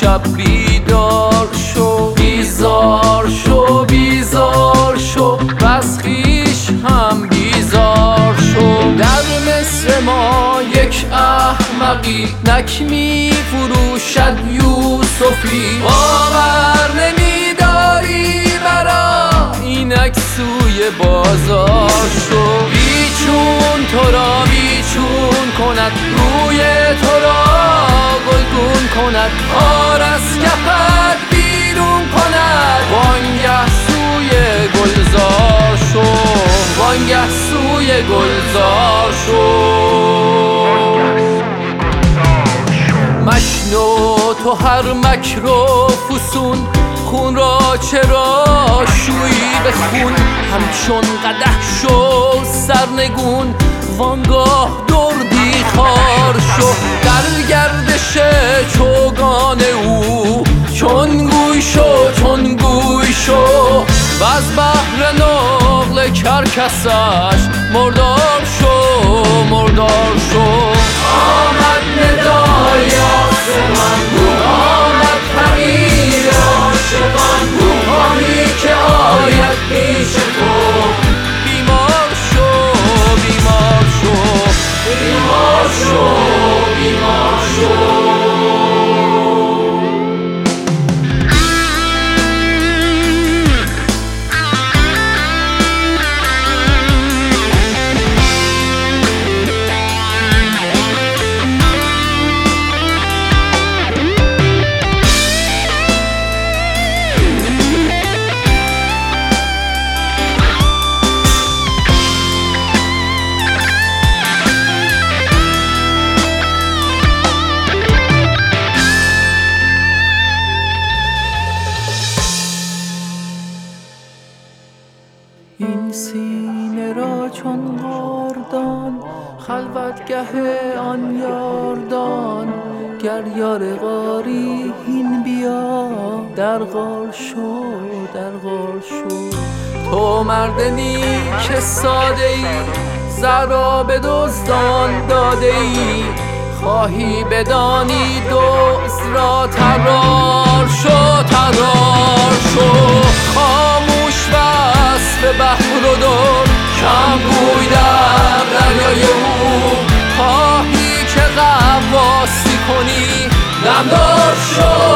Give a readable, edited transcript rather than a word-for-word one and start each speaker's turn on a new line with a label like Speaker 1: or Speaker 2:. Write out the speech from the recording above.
Speaker 1: شب بیدار شو، بیزار شو، بیزار شو، بس خویش هم بیزار شو. در مصر ما یک احمقی نک می فروشد یوسفی، باور نمیداری مرا اینک سوی بازار شو. بیچون تو را بیچون کند، روی تو را گلگون کند، خار از کفت بیرون کند، وانگه سوی گلزار شو، وانگه سوی گلزار شو. مشنو تو هر مکر و فسون، خون را چرا شویی به خون، همچون قدح شو سرنگون، وانگاه دردی خار شو. در گردش چوگان او چون گوی شو، چون گوی شو، و از بحر نقل کرکسش مردار شو، مردار شو. آمد ندای آسمان گو، آمد پریر عاشقان گو، خواهی که آید پیش تو، بیمار شو، بیمار شو، بیمار شو، بیمار شو. این سینه را چون غاردان، خلوتگه آن یاردان، گر یار غاری هین بیا، در غار شو، در غار شو. تو مردنی که ساده ای، زهرا به دزدان داده ای، خواهی بدانی دزد را طرار شو، طرار شو. خاموش وصف بحر و در، کم گوی در دریای او، خواهی که غواصی کنی، نمدار شو.